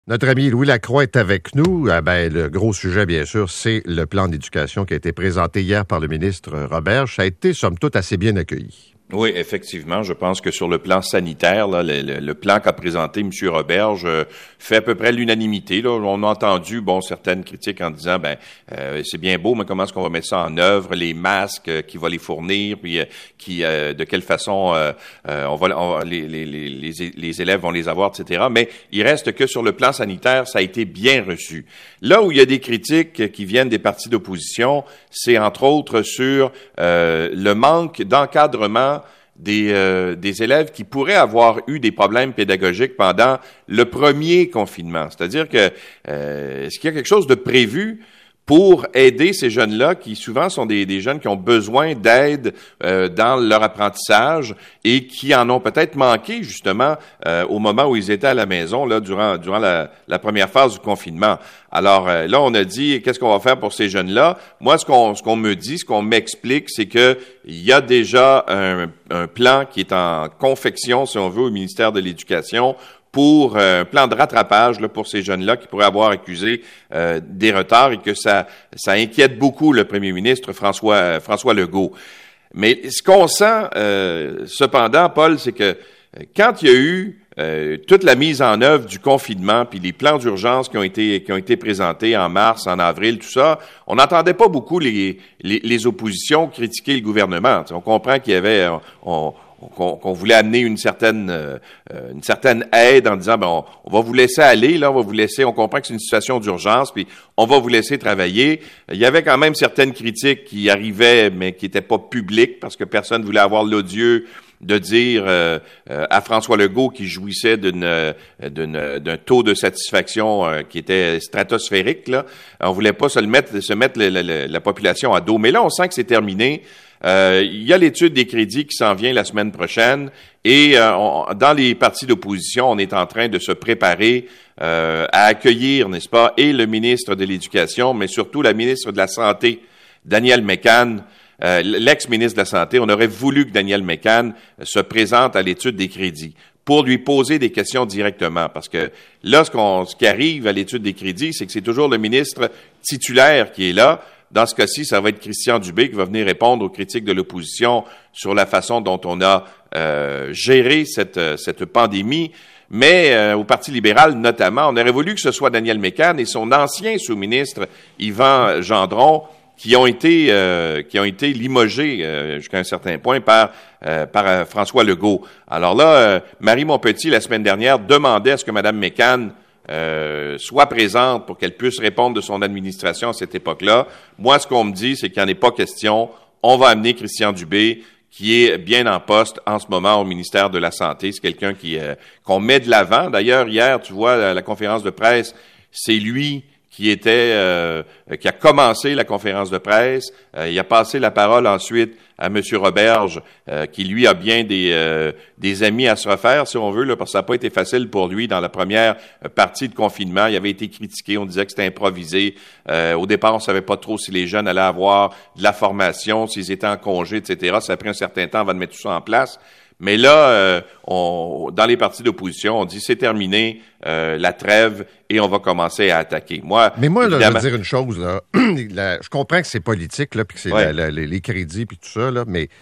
Notre ami Louis Lacroix est avec nous. Le gros sujet, bien sûr, c'est le plan d'éducation qui a été présenté hier par le ministre Roberge. Ça a été, somme toute, assez bien accueilli. Oui, effectivement. Je pense que sur le plan sanitaire, là, le plan qu'a présenté M. Roberge fait à peu près l'unanimité. Là. On a entendu certaines critiques en disant c'est bien beau, mais comment est-ce qu'on va mettre ça en œuvre, les masques, qui va les fournir, puis de quelle façon les élèves vont les avoir, etc. Mais il reste que sur le plan sanitaire, ça a été bien reçu. Là où il y a des critiques qui viennent des partis d'opposition, c'est entre autres sur le manque d'encadrement des élèves qui pourraient avoir eu des problèmes pédagogiques pendant le premier confinement. C'est-à-dire que est-ce qu'il y a quelque chose de prévu pour aider ces jeunes-là qui souvent sont des jeunes qui ont besoin d'aide dans leur apprentissage et qui en ont peut-être manqué justement au moment où ils étaient à la maison là durant la première phase du confinement. Alors là, on a dit qu'est-ce qu'on va faire pour ces jeunes-là. Moi, ce qu'on me dit, ce qu'on m'explique, c'est que il y a déjà un plan qui est en confection, si on veut, au ministère de l'Éducation pour un plan de rattrapage là, pour ces jeunes-là qui pourraient avoir accusé des retards et que ça inquiète beaucoup le premier ministre François Legault. Mais ce qu'on sent cependant, Paul, c'est que quand il y a eu toute la mise en œuvre du confinement, puis les plans d'urgence qui ont été présentés en mars, en avril, tout ça, on n'entendait pas beaucoup les oppositions critiquer le gouvernement. T'sais, on comprend qu'il y avait qu'on voulait amener une certaine aide en disant on va vous laisser aller là, on comprend que c'est une situation d'urgence puis on va vous laisser travailler. Il y avait quand même certaines critiques qui arrivaient mais qui étaient pas publiques parce que personne voulait avoir l'odieux de dire à François Legault qui jouissait d'un taux de satisfaction qui était stratosphérique là. On voulait pas se mettre la population à dos. Mais là, on sent que c'est terminé. Il y a l'étude des crédits qui s'en vient la semaine prochaine et dans les partis d'opposition, on est en train de se préparer à accueillir, n'est-ce pas, et le ministre de l'Éducation, mais surtout la ministre de la Santé, Danielle Mécan, l'ex-ministre de la Santé. On aurait voulu que Danielle Mécan se présente à l'étude des crédits pour lui poser des questions directement. Parce que là, ce qui arrive à l'étude des crédits, c'est que c'est toujours le ministre titulaire qui est là. Dans ce cas-ci, ça va être Christian Dubé qui va venir répondre aux critiques de l'opposition sur la façon dont on a géré cette pandémie. Mais au Parti libéral, notamment, on aurait voulu que ce soit Danielle Mécan et son ancien sous-ministre, Yvan Gendron, qui ont été limogés jusqu'à un certain point par François Legault. Alors là, Marie Montpetit, la semaine dernière, demandait à ce que Mme Mécan soit présente pour qu'elle puisse répondre de son administration à cette époque-là. Moi, ce qu'on me dit, c'est qu'il n'y en est pas question. On va amener Christian Dubé, qui est bien en poste en ce moment au ministère de la Santé. C'est quelqu'un qu'on met de l'avant. D'ailleurs, hier, tu vois, à la conférence de presse, c'est lui qui a commencé la conférence de presse. Il a passé la parole ensuite à M. Roberge, qui lui a bien des amis à se refaire, si on veut, là, parce que ça n'a pas été facile pour lui dans la première partie de confinement. Il avait été critiqué, on disait que c'était improvisé. Au départ, on savait pas trop si les jeunes allaient avoir de la formation, s'ils étaient en congé, etc. Ça a pris un certain temps avant de mettre tout ça en place. Mais là, dans les partis d'opposition, on dit c'est terminé, la trêve, et on va commencer à attaquer. Mais moi, là, je veux dire une chose, là. Je comprends que c'est politique, là, puis que c'est les crédits, puis tout ça, là, mais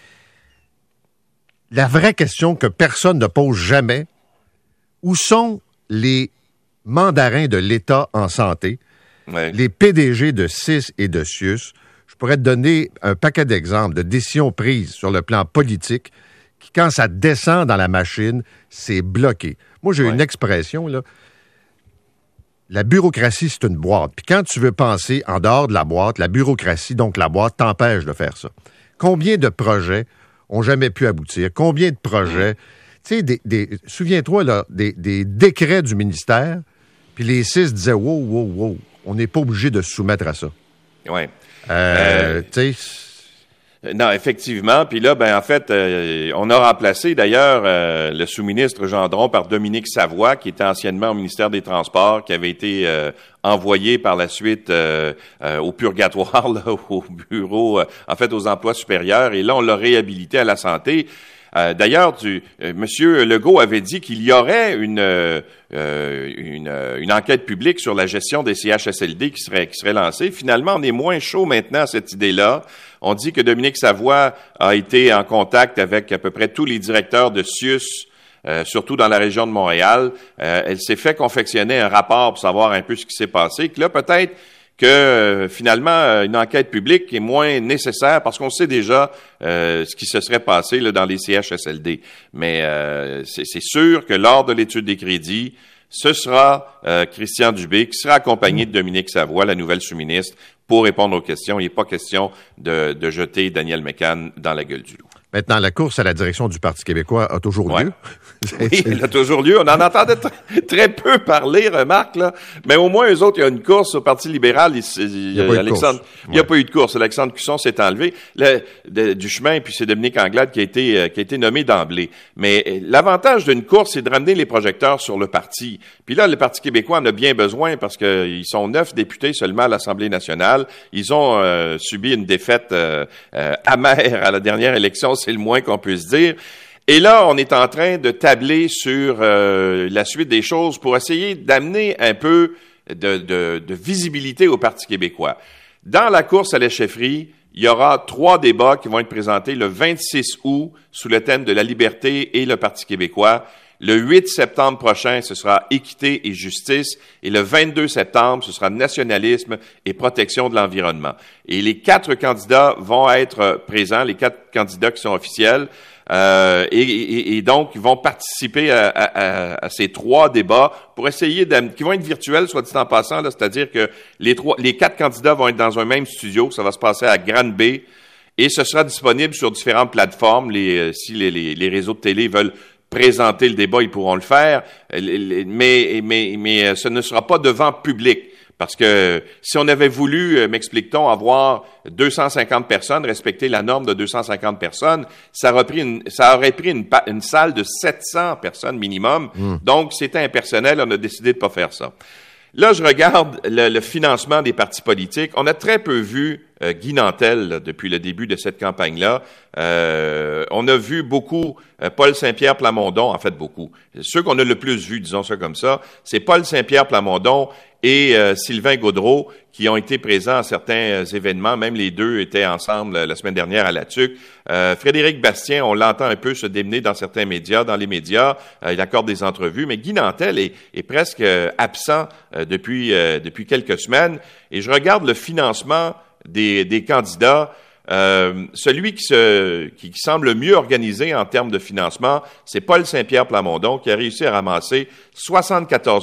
la vraie question que personne ne pose jamais, où sont les mandarins de l'État en santé, les PDG de CIS et de CIUS? Je pourrais te donner un paquet d'exemples de décisions prises sur le plan politique qui, quand ça descend dans la machine, c'est bloqué. Moi, j'ai une expression, là. La bureaucratie, c'est une boîte. Puis quand tu veux penser en dehors de la boîte, la bureaucratie, donc la boîte, t'empêche de faire ça. Combien de projets ont jamais pu aboutir? Combien de projets? Tu sais, souviens-toi, là, des décrets du ministère, puis les 6 disaient « Wow, on n'est pas obligé de se soumettre à ça. » Oui. Tu sais... Non, effectivement. Puis là, en fait, on a remplacé d'ailleurs le sous-ministre Gendron par Dominique Savoie, qui était anciennement au ministère des Transports, qui avait été envoyé par la suite au purgatoire, là, au bureau, en fait, aux emplois supérieurs. Et là, on l'a réhabilité à la santé. D'ailleurs, Monsieur Legault avait dit qu'il y aurait une enquête publique sur la gestion des CHSLD qui serait lancée. Finalement, on est moins chaud maintenant à cette idée-là. On dit que Dominique Savoie a été en contact avec à peu près tous les directeurs de CIUS, surtout dans la région de Montréal. Elle s'est fait confectionner un rapport pour savoir un peu ce qui s'est passé. Que là, peut-être que finalement, une enquête publique est moins nécessaire parce qu'on sait déjà ce qui se serait passé là, dans les CHSLD. Mais c'est sûr que lors de l'étude des crédits, ce sera Christian Dubé qui sera accompagné de Dominique Savoie, la nouvelle sous-ministre, pour répondre aux questions. Il n'est pas question de jeter Daniel Mécan dans la gueule du loup. Maintenant, la course à la direction du Parti québécois a toujours lieu. Oui, elle a toujours lieu. On en entendait très peu parler, remarque, là. Mais au moins, eux autres, il y a une course au Parti libéral. Il n'y a pas eu de course. Alexandre Cusson s'est enlevé du chemin, puis c'est Dominique Anglade qui a été nommé d'emblée. Mais l'avantage d'une course, c'est de ramener les projecteurs sur le parti. Puis là, le Parti québécois en a bien besoin parce qu'ils sont 9 députés seulement à l'Assemblée nationale. Ils ont subi une défaite amère à la dernière élection. C'est le moins qu'on puisse dire. Et là, on est en train de tabler sur la suite des choses pour essayer d'amener un peu de visibilité au Parti québécois. Dans la course à la chefferie, il y aura 3 débats qui vont être présentés le 26 août sous le thème de la liberté et le Parti québécois. Le 8 septembre prochain, ce sera équité et justice. Et le 22 septembre, ce sera nationalisme et protection de l'environnement. Et les 4 candidats vont être présents, les 4 candidats qui sont officiels. Et donc, ils vont participer à ces 3 débats pour essayer qui vont être virtuels, soit dit en passant, là, c'est-à-dire que les 4 candidats vont être dans un même studio. Ça va se passer à Granby. Et ce sera disponible sur différentes plateformes. Si les réseaux de télé veulent présenter le débat, ils pourront le faire, mais ce ne sera pas devant public. Parce que si on avait voulu, m'explique-t-on, avoir 250 personnes, respecter la norme de 250 personnes, ça aurait pris une salle de 700 personnes minimum. Donc, c'était impersonnel, on a décidé de pas faire ça. Là, je regarde le financement des partis politiques. On a très peu vu Guy Nantel là, depuis le début de cette campagne-là. On a vu beaucoup Paul Saint-Pierre Plamondon, en fait beaucoup. Ceux qu'on a le plus vus, disons ça comme ça, c'est Paul Saint-Pierre Plamondon et Sylvain Gaudreault qui ont été présents à certains événements. Même les deux étaient ensemble la semaine dernière à la TUC. Frédéric Bastien, on l'entend un peu se démener dans certains médias, dans les médias. Il accorde des entrevues, mais Guy Nantel est presque absent depuis quelques semaines. Et je regarde le financement des candidats. Celui qui semble mieux organisé en termes de financement, c'est Paul Saint-Pierre Plamondon qui a réussi à ramasser 74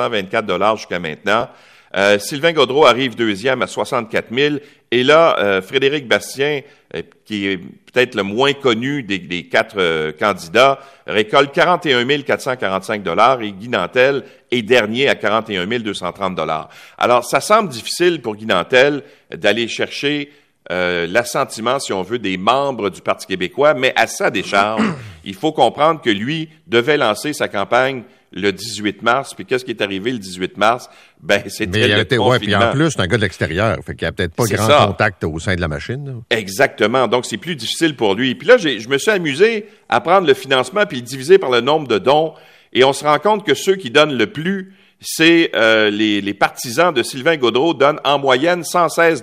424 jusqu'à maintenant. Sylvain Gaudreault arrive deuxième à 64 000. Et là, Frédéric Bastien, qui est peut-être le moins connu des 4 candidats, récolte 41 445 et Guy Nantel est dernier à 41 230 Alors, ça semble difficile pour Guy Nantel d'aller chercher l'assentiment, si on veut, des membres du Parti québécois, mais à sa décharge, il faut comprendre que lui devait lancer sa campagne le 18 mars, puis qu'est-ce qui est arrivé le 18 mars? C'était le confinement. Ouais, puis en plus, c'est un gars de l'extérieur, fait qu'il n'y a peut-être pas grand contact au sein de la machine. Là. Exactement, donc c'est plus difficile pour lui. Puis là, je me suis amusé à prendre le financement puis le diviser par le nombre de dons, et on se rend compte que ceux qui donnent le plus, c'est les partisans de Sylvain Gaudreault donnent en moyenne 116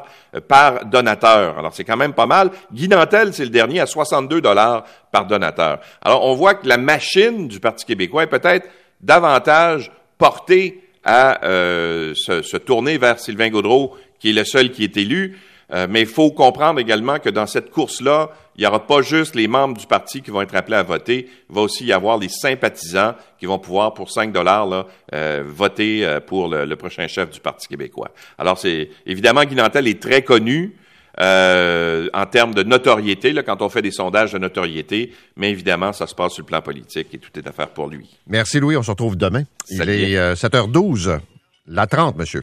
par donateur. Alors, c'est quand même pas mal. Guy Nantel, c'est le dernier à 62 par donateur. Alors, on voit que la machine du Parti québécois est peut-être davantage portée à se tourner vers Sylvain Gaudreault, qui est le seul qui est élu. Mais il faut comprendre également que dans cette course-là, il n'y aura pas juste les membres du parti qui vont être appelés à voter, il va aussi y avoir les sympathisants qui vont pouvoir, pour 5 voter pour le prochain chef du Parti québécois. Alors, évidemment, Guy Nantel est très connu en termes de notoriété, là, quand on fait des sondages de notoriété, mais évidemment, ça se passe sur le plan politique et tout est à faire pour lui. Merci Louis, on se retrouve demain. Il est 7h12, la 30, monsieur.